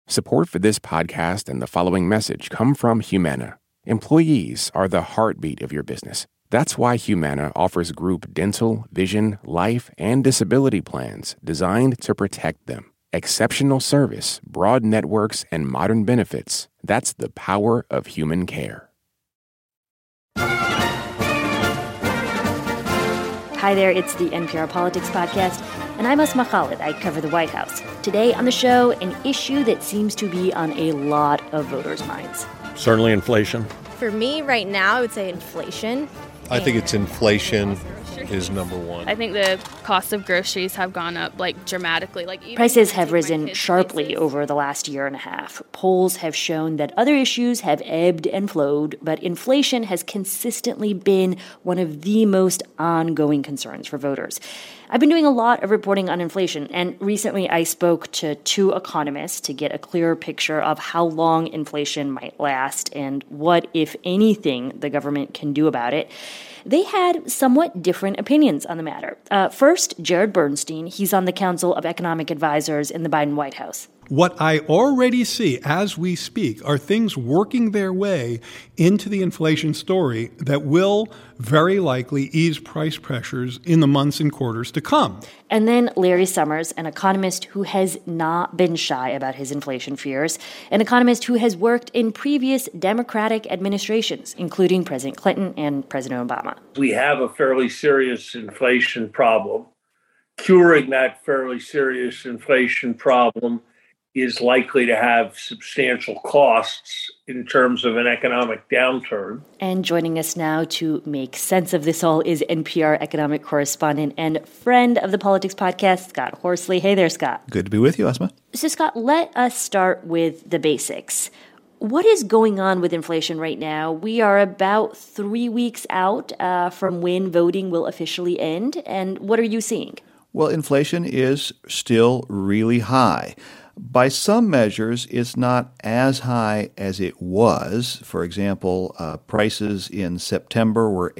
Support for this podcast and the following message come from Humana. Employees are the heartbeat of your business. That's why Humana offers group dental, vision, life, and disability plans designed to protect them. Exceptional service, broad networks, and modern benefits. That's the power of human care. Hi there, it's the NPR Politics Podcast, and I'm Asma Khalid. I cover the White House. Today on the show, an issue that seems to be on a lot of voters' minds. Certainly inflation. For me, right now, I would say inflation. I think it's inflation is number one. I think the cost of groceries have gone up dramatically. Prices have risen sharply over the last year and a half. Polls have shown that other issues have ebbed and flowed, but inflation has consistently been one of the most ongoing concerns for voters. I've been doing a lot of reporting on inflation, and recently I spoke to two economists to get a clearer picture of how long inflation might last and what, if anything, the government can do about it. They had somewhat different opinions on the matter. First, Jared Bernstein. He's on the Council of Economic Advisors in the Biden White House. What I already see as we speak are things working their way into the inflation story that will very likely ease price pressures in the months and quarters to come. And then Larry Summers, an economist who has not been shy about his inflation fears, an economist who has worked in previous Democratic administrations, including President Clinton and President Obama. We have a fairly serious inflation problem. Curing that fairly serious inflation problem is likely to have substantial costs in terms of an economic downturn. And joining us now to make sense of this all is NPR economic correspondent and friend of the Politics Podcast, Scott Horsley. Hey there, Scott. Good to be with you, Asma. So, Scott, let us start with the basics. What is going on with inflation right now? We are about 3 weeks out from when voting will officially end. And what are you seeing? Well, inflation is still really high. By some measures, it's not as high as it was. For example, prices in September were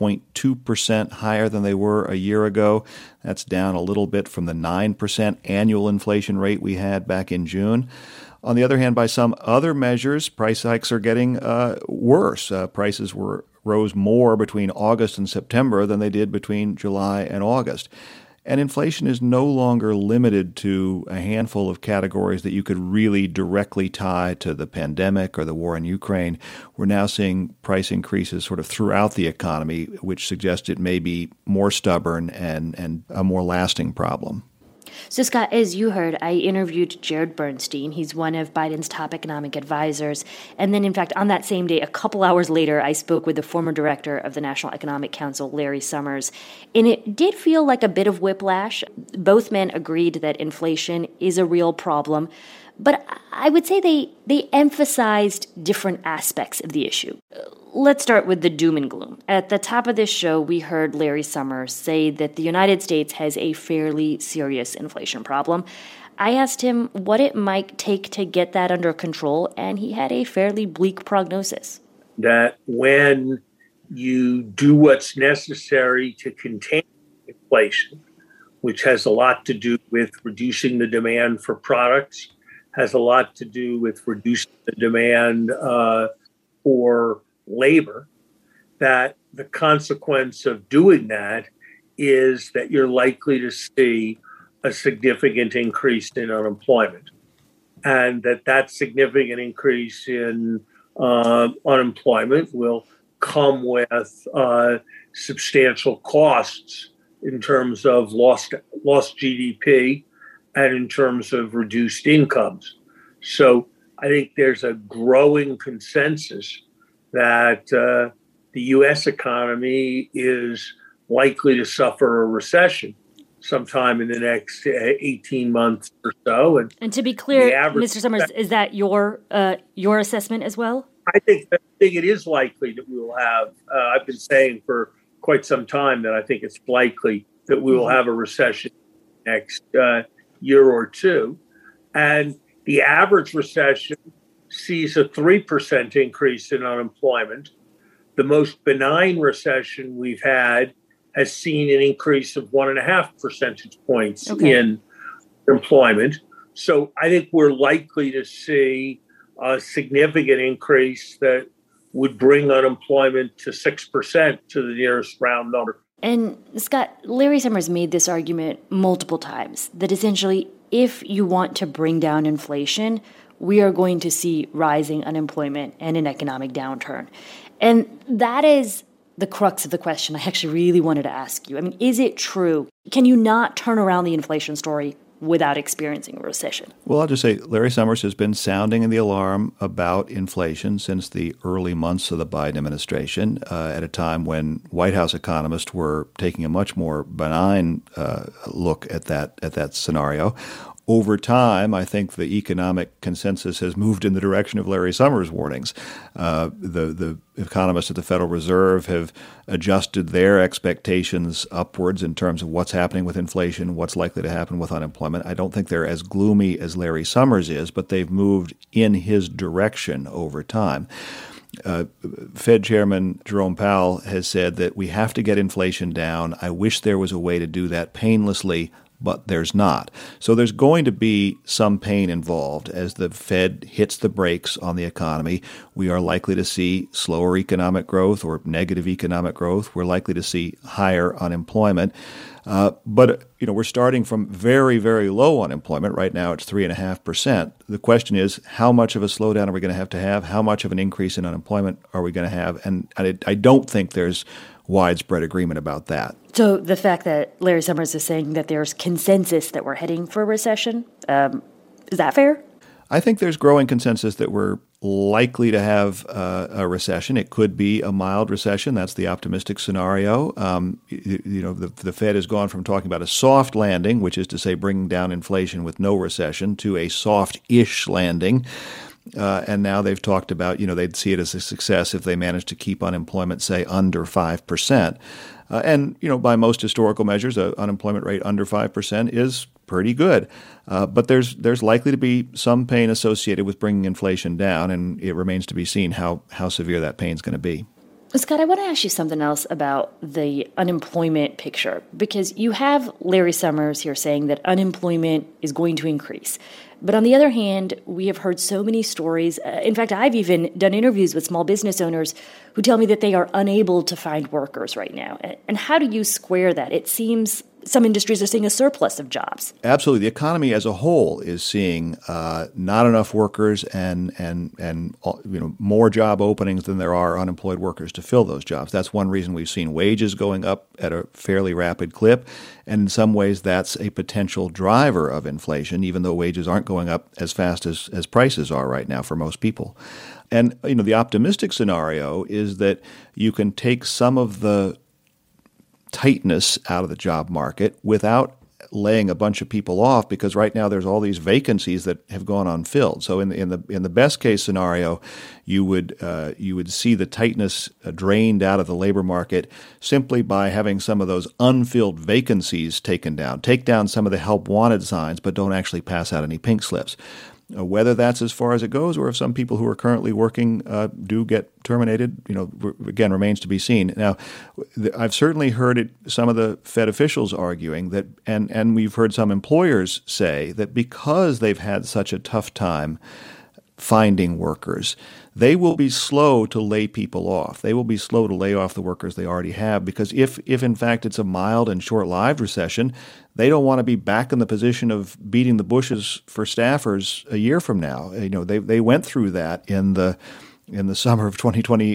8.2% higher than they were a year ago. That's down a little bit from the 9% annual inflation rate we had back in June. On the other hand, by some other measures, price hikes are getting worse. Prices rose more between August and September than they did between July and August. And inflation is no longer limited to a handful of categories that you could really directly tie to the pandemic or the war in Ukraine. We're now seeing price increases sort of throughout the economy, which suggests it may be more stubborn and a more lasting problem. So, Scott, as you heard, I interviewed Jared Bernstein. He's one of Biden's top economic advisors. And then, in fact, on that same day, a couple hours later, I spoke with the former director of the National Economic Council, Larry Summers. And it did feel like a bit of whiplash. Both men agreed that inflation is a real problem. But I would say they emphasized different aspects of the issue. Let's start with the doom and gloom. At the top of this show, we heard Larry Summers say that the United States has a fairly serious inflation problem. I asked him what it might take to get that under control, and he had a fairly bleak prognosis. That when you do what's necessary to contain inflation, which has a lot to do with reducing the demand for products, has a lot to do with reducing the demand for labor, that the consequence of doing that is that you're likely to see a significant increase in unemployment. And that significant increase in unemployment will come with substantial costs in terms of lost GDP and in terms of reduced incomes. So I think there's a growing consensus that the U.S. economy is likely to suffer a recession sometime in the next 18 months or so. And to be clear, Mr. Summers, is that your assessment as well? I think it is likely that we will have, I've been saying for quite some time that I think it's likely that we will have a recession next year or two. And the average recession sees a 3% increase in unemployment. The most benign recession we've had has seen an increase of 1.5 percentage points in employment. So I think we're likely to see a significant increase that would bring unemployment to 6% to the nearest round number. And Scott, Larry Summers made this argument multiple times that essentially if you want to bring down inflation, we are going to see rising unemployment and an economic downturn. And that is the crux of the question I actually really wanted to ask you. I mean, is it true? Can you not turn around the inflation story without experiencing a recession? Well, I'll just say Larry Summers has been sounding the alarm about inflation since the early months of the Biden administration, at a time when White House economists were taking a much more benign look at that scenario. Over time, I think the economic consensus has moved in the direction of Larry Summers' warnings. The economists at the Federal Reserve have adjusted their expectations upwards in terms of what's happening with inflation, what's likely to happen with unemployment. I don't think they're as gloomy as Larry Summers is, but they've moved in his direction over time. Fed Chairman Jerome Powell has said that we have to get inflation down. I wish there was a way to do that painlessly, but there's not. So there's going to be some pain involved as the Fed hits the brakes on the economy. We are likely to see slower economic growth or negative economic growth. We're likely to see higher unemployment. But we're starting from very, very low unemployment. Right now it's 3.5%. The question is, how much of a slowdown are we going to have? How much of an increase in unemployment are we going to have? And I don't think there's widespread agreement about that. So the fact that Larry Summers is saying that there's consensus that we're heading for a recession, is that fair? I think there's growing consensus that we're likely to have a recession. It could be a mild recession. That's the optimistic scenario. The Fed has gone from talking about a soft landing, which is to say bringing down inflation with no recession, to a soft-ish landing. And now they've talked about, they'd see it as a success if they managed to keep unemployment, say, under 5%. And by most historical measures, an unemployment rate under 5% is pretty good. But there's likely to be some pain associated with bringing inflation down, and it remains to be seen how severe that pain is going to be. Scott, I want to ask you something else about the unemployment picture, because you have Larry Summers here saying that unemployment is going to increase. But on the other hand, we have heard so many stories. In fact, I've even done interviews with small business owners who tell me that they are unable to find workers right now. And how do you square that? It seems some industries are seeing a surplus of jobs. Absolutely. The economy as a whole is seeing not enough workers and more job openings than there are unemployed workers to fill those jobs. That's one reason we've seen wages going up at a fairly rapid clip. And in some ways, that's a potential driver of inflation, even though wages aren't going up as fast as prices are right now for most people. And the optimistic scenario is that you can take some of the tightness out of the job market without laying a bunch of people off, because right now there's all these vacancies that have gone unfilled. So in the best case scenario, you would see the tightness drained out of the labor market simply by having some of those unfilled vacancies taken down. Take down some of the help wanted signs, but don't actually pass out any pink slips. Whether that's as far as it goes, or if some people who are currently working do get terminated, again, remains to be seen. Now, I've certainly heard some of the Fed officials arguing that, and we've heard some employers say that because they've had such a tough time finding workers, they will be slow to lay people off. They will be slow to lay off the workers they already have, because if in fact it's a mild and short-lived recession, they don't want to be back in the position of beating the bushes for staffers a year from now. They went through that in the summer of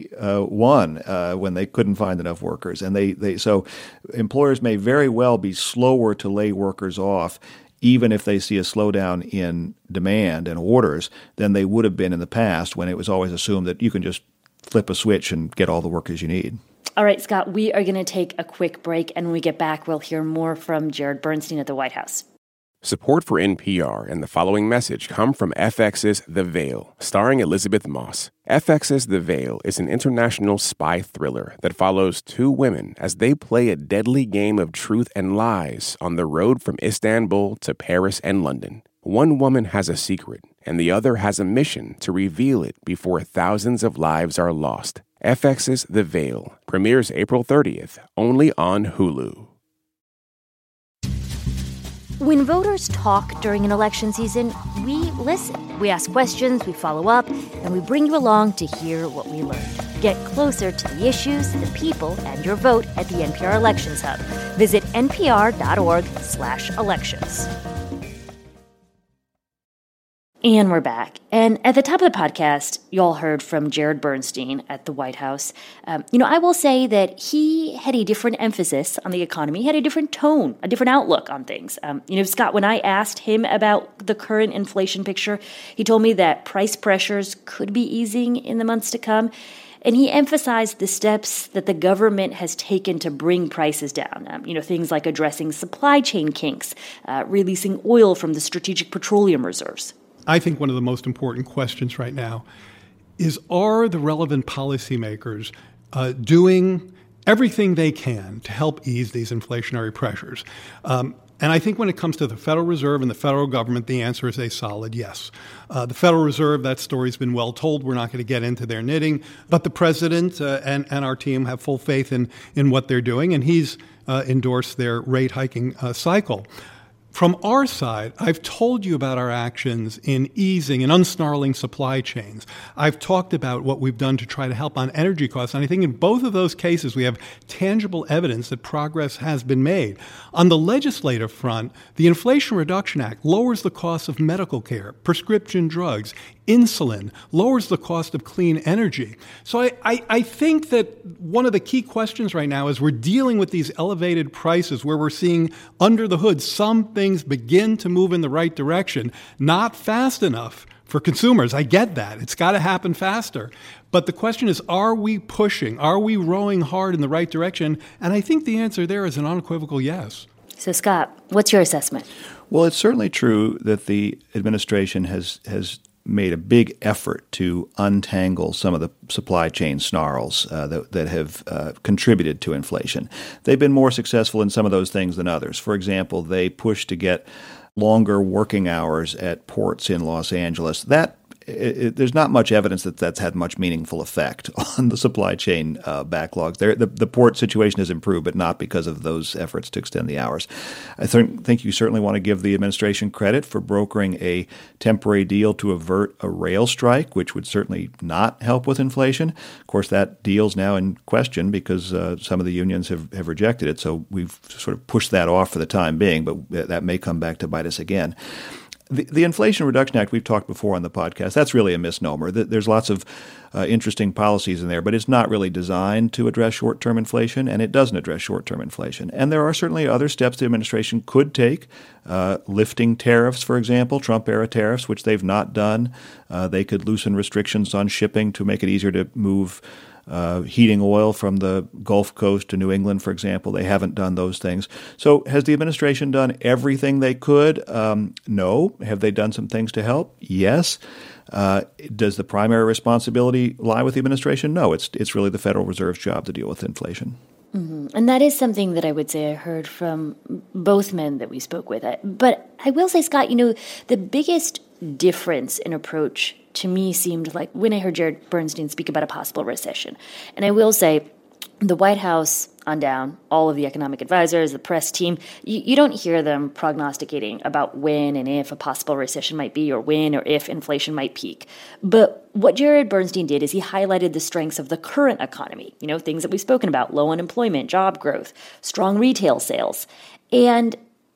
2021 when they couldn't find enough workers, and so employers may very well be slower to lay workers off, even if they see a slowdown in demand and orders, than they would have been in the past, when it was always assumed that you can just flip a switch and get all the workers you need. All right, Scott, we are going to take a quick break, and when we get back, we'll hear more from Jared Bernstein at the White House. Support for NPR and the following message come from FX's The Veil, starring Elizabeth Moss. FX's The Veil is an international spy thriller that follows two women as they play a deadly game of truth and lies on the road from Istanbul to Paris and London. One woman has a secret, and the other has a mission to reveal it before thousands of lives are lost. FX's The Veil premieres April 30th, only on Hulu. When voters talk during an election season, we listen. We ask questions, we follow up, and we bring you along to hear what we learned. Get closer to the issues, the people, and your vote at the NPR Elections Hub. Visit npr.org/elections. And we're back. And at the top of the podcast, you all heard from Jared Bernstein at the White House. I will say that he had a different emphasis on the economy. He had a different tone, a different outlook on things. Scott, when I asked him about the current inflation picture, he told me that price pressures could be easing in the months to come. And he emphasized the steps that the government has taken to bring prices down. Things like addressing supply chain kinks, releasing oil from the strategic petroleum reserves. I think one of the most important questions right now is, are the relevant policymakers doing everything they can to help ease these inflationary pressures? And I think when it comes to the Federal Reserve and the federal government, the answer is a solid yes. The Federal Reserve, that story's been well told. We're not going to get into their knitting. But the president and our team have full faith in what they're doing, and he's endorsed their rate hiking cycle. From our side, I've told you about our actions in easing and unsnarling supply chains. I've talked about what we've done to try to help on energy costs. And I think in both of those cases, we have tangible evidence that progress has been made. On the legislative front, the Inflation Reduction Act lowers the cost of medical care, prescription drugs, insulin, lowers the cost of clean energy. So I think that one of the key questions right now is we're dealing with these elevated prices where we're seeing under the hood some things begin to move in the right direction, not fast enough for consumers. I get that. It's got to happen faster. But the question is, are we pushing? Are we rowing hard in the right direction? And I think the answer there is an unequivocal yes. So, Scott, what's your assessment? Well, it's certainly true that the administration has made a big effort to untangle some of the supply chain snarls that have contributed to inflation. They've been more successful in some of those things than others. For example, they pushed to get longer working hours at ports in Los Angeles. There's not much evidence that that's had much meaningful effect on the supply chain backlogs. The port situation has improved, but not because of those efforts to extend the hours. I think you certainly want to give the administration credit for brokering a temporary deal to avert a rail strike, which would certainly not help with inflation. Of course, that deal's now in question because some of the unions have rejected it, so we've sort of pushed that off for the time being, but that may come back to bite us again. The Inflation Reduction Act, we've talked before on the podcast, that's really a misnomer. There's lots of interesting policies in there, but it's not really designed to address short-term inflation, and it doesn't address short-term inflation. And there are certainly other steps the administration could take, lifting tariffs, for example, Trump-era tariffs, which they've not done. They could loosen restrictions on shipping to make it easier to move heating oil from the Gulf Coast to New England, for example. They haven't done those things. So has the administration done everything they could? No. Have they done some things to help? Yes. Does the primary responsibility lie with the administration? No. It's really the Federal Reserve's job to deal with inflation. Mm-hmm. And that is something that I would say I heard from both men that we spoke with. But I will say, Scott, the biggest difference in approach to me seemed like when I heard Jared Bernstein speak about a possible recession. And I will say the White House on down, all of the economic advisors, the press team, you don't hear them prognosticating about when and if a possible recession might be or when or if inflation might peak. But what Jared Bernstein did is he highlighted the strengths of the current economy, things that we've spoken about, low unemployment, job growth, strong retail sales. And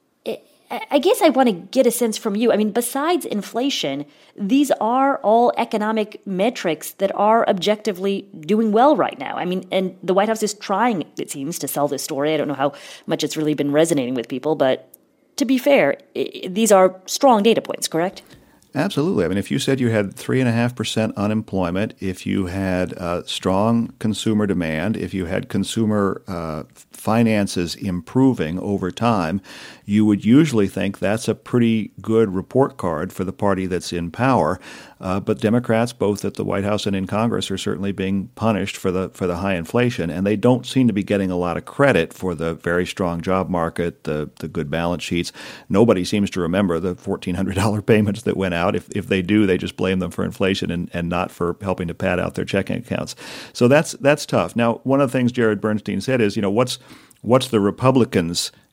I guess I want to get a sense from you. I mean, besides inflation, these are all economic metrics that are objectively doing well right now. I mean, and the White House is trying, it seems, to sell this story. I don't know how much it's really been resonating with people, but to be fair, these are strong data points, correct? Absolutely. I mean, if you said you had 3.5% unemployment, if you had strong consumer demand, if you had consumer finances improving over time, you would usually think that's a pretty good report card for the party that's in power. But Democrats, both at the White House and in Congress, are certainly being punished for the high inflation, and they don't seem to be getting a lot of credit for the very strong job market, the good balance sheets. Nobody seems to remember the $1,400 payments that went out. If they do, they just blame them for inflation and not for helping to pad out their checking accounts. So that's tough. Now, one of the things Jared Bernstein said is, what's the Republicans'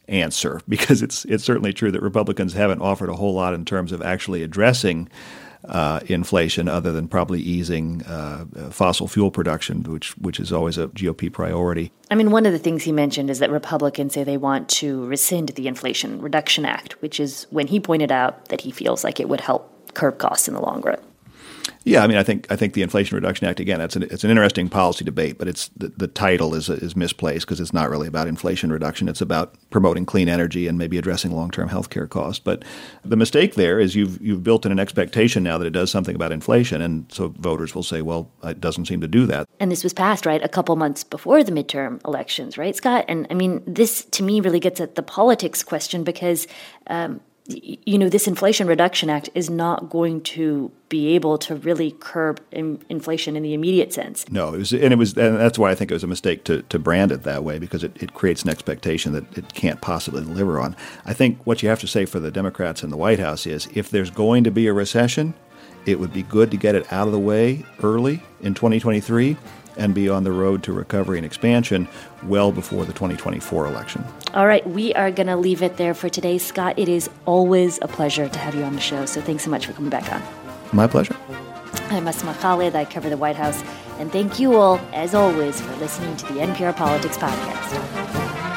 answer, because it's certainly true that Republicans haven't offered a whole lot in terms of actually addressing inflation, other than probably easing fossil fuel production, which is always a GOP priority. I mean, one of the things he mentioned is that Republicans say they want to rescind the Inflation Reduction Act, which is when he pointed out that he feels like it would help curb costs in the long run. Yeah, I mean, I think the Inflation Reduction Act, again, it's an interesting policy debate, but it's the title is misplaced, because it's not really about inflation reduction. It's about promoting clean energy and maybe addressing long-term health care costs. But the mistake there is you've built in an expectation now that it does something about inflation, and so voters will say, well, it doesn't seem to do that. And this was passed, right, a couple months before the midterm elections, right, Scott? And I mean, this to me really gets at the politics question, because this Inflation Reduction Act is not going to be able to really curb inflation in the immediate sense. No, and that's why I think it was a mistake to brand it that way, because it creates an expectation that it can't possibly deliver on. I think what you have to say for the Democrats in the White House is, if there's going to be a recession, it would be good to get it out of the way early in 2023 and be on the road to recovery and expansion well before the 2024 election. All right, we are going to leave it there for today. Scott, it is always a pleasure to have you on the show, so thanks so much for coming back on. My pleasure. I'm Asma Khalid. I cover the White House. And thank you all, as always, for listening to the NPR Politics Podcast.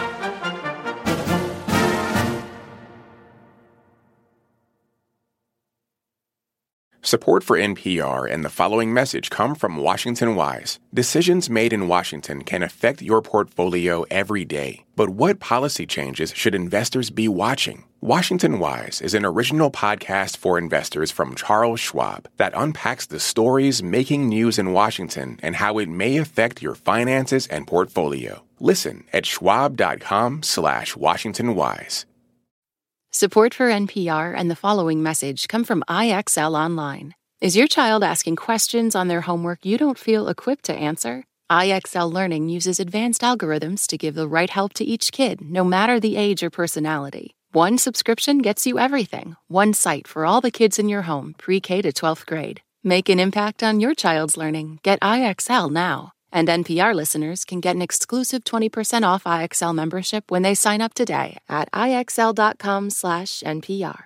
Support for NPR and the following message come from Washington Wise. Decisions made in Washington can affect your portfolio every day. But what policy changes should investors be watching? Washington Wise is an original podcast for investors from Charles Schwab that unpacks the stories making news in Washington and how it may affect your finances and portfolio. Listen at schwab.com/WashingtonWise. Support for NPR and the following message come from IXL Online. Is your child asking questions on their homework you don't feel equipped to answer? IXL Learning uses advanced algorithms to give the right help to each kid, no matter the age or personality. One subscription gets you everything. One site for all the kids in your home, pre-K to 12th grade. Make an impact on your child's learning. Get IXL now. And NPR listeners can get an exclusive 20% off IXL membership when they sign up today at IXL.com/NPR.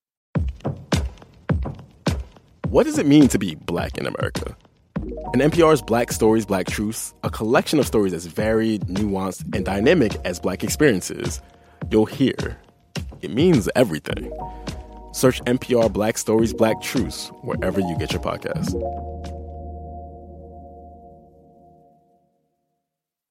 What does it mean to be Black in America? In NPR's Black Stories, Black Truths, a collection of stories as varied, nuanced, and dynamic as Black experiences, you'll hear it means everything. Search NPR Black Stories, Black Truths wherever you get your podcasts.